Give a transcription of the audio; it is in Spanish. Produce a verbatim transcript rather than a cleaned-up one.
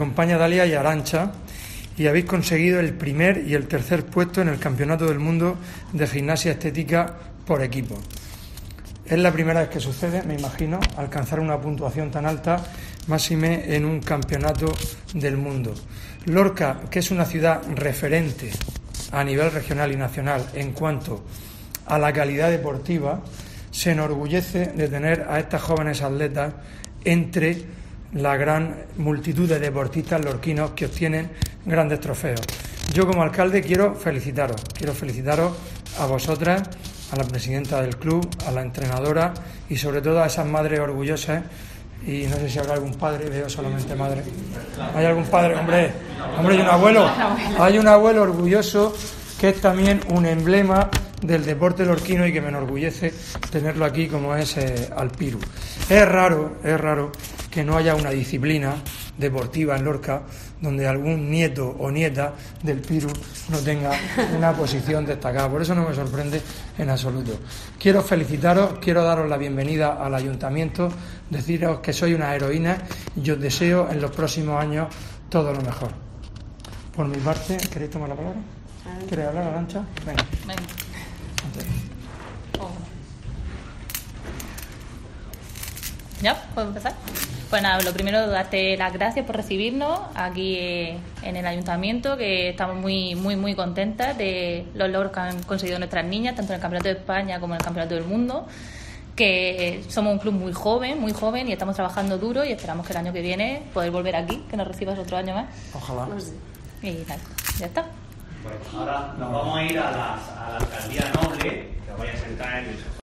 Acompaña Dalia y Arantxa y habéis conseguido el primer y el tercer puesto en el Campeonato del Mundo de Gimnasia Estética por equipo. Es la primera vez que sucede, me imagino, alcanzar una puntuación tan alta, máxime en un campeonato del mundo. Lorca, que es una ciudad referente a nivel regional y nacional en cuanto a la calidad deportiva, se enorgullece de tener a estas jóvenes atletas entre la gran multitud de deportistas lorquinos que obtienen grandes trofeos. Yo como alcalde quiero felicitaros, quiero felicitaros a vosotras, a la presidenta del club, a la entrenadora y sobre todo a esas madres orgullosas. Y no sé si habrá algún padre, veo solamente madre. ¿Hay algún padre? Hombre, hombre, hay un abuelo, hay un abuelo orgulloso que es también un emblema del deporte lorquino y que me enorgullece tenerlo aquí como es eh, Alpiru. Es raro, es raro que no haya una disciplina deportiva en Lorca donde algún nieto o nieta del Piru no tenga una posición destacada. Por eso no me sorprende en absoluto. Quiero felicitaros, quiero daros la bienvenida al ayuntamiento, deciros que sois una heroína y os deseo en los próximos años todo lo mejor. Por mi parte, ¿queréis tomar la palabra? ¿Queréis hablar, Arantxa? Venga. Venga. ¿Ya? ¿Puedo empezar? Pues nada, lo primero, darte las gracias por recibirnos aquí eh, en el ayuntamiento, que estamos muy muy muy contentas de los logros que han conseguido nuestras niñas, tanto en el Campeonato de España como en el Campeonato del Mundo, que eh, somos un club muy joven, muy joven y estamos trabajando duro y esperamos que el año que viene poder volver aquí, que nos recibas otro año más. Ojalá. Y tal, ya está. Bueno, ahora nos vamos a ir a, las, a la alcaldía noble, que os vais a sentar en el